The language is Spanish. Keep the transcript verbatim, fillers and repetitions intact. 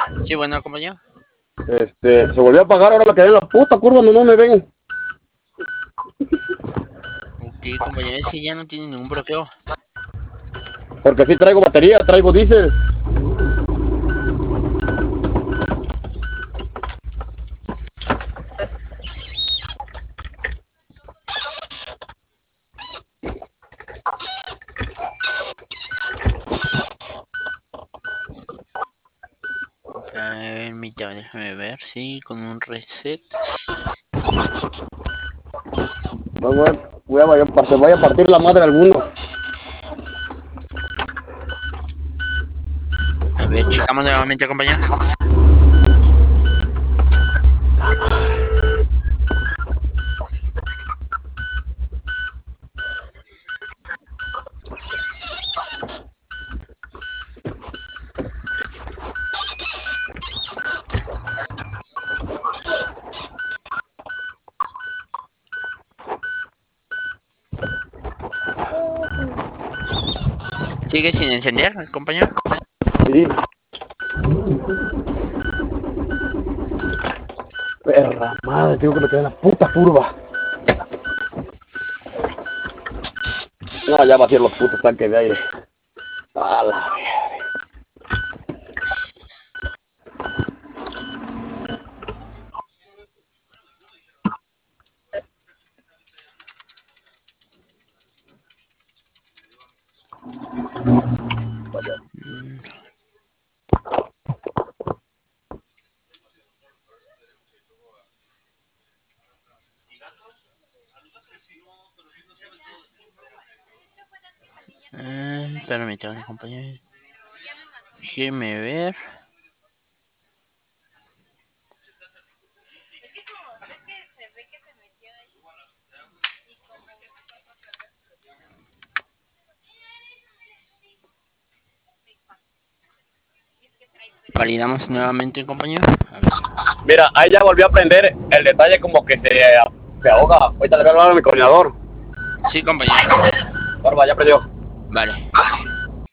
Sí, bueno, compañero. Este, se volvió a apagar, ahora la quedé en la puta curva, no, no me ven. Ok, compañero, es que ya no tiene ningún bloqueo. Porque sí traigo batería, traigo diésel. Permítame, déjame ver, sí, con un reset. No, voy, voy a, voy a, partir, voy a partir la madre a alguno. A ver, checamos nuevamente, compañero. ¿Sigue sin encender, compañero? Sí. Perra madre, tengo que me quedé en la puta curva. No, ya vacié los putos tanques de aire. A la verga. Mm. Eh, permítame, compañero. Déjeme ver. Validamos nuevamente, compañero. A ver. Mira, ahí ya volvió a prender. El detalle como que se, se ahoga. Ahorita le voy a hablar a mi coordinador. Sí, compañero. Barba, ya prendió. Vale.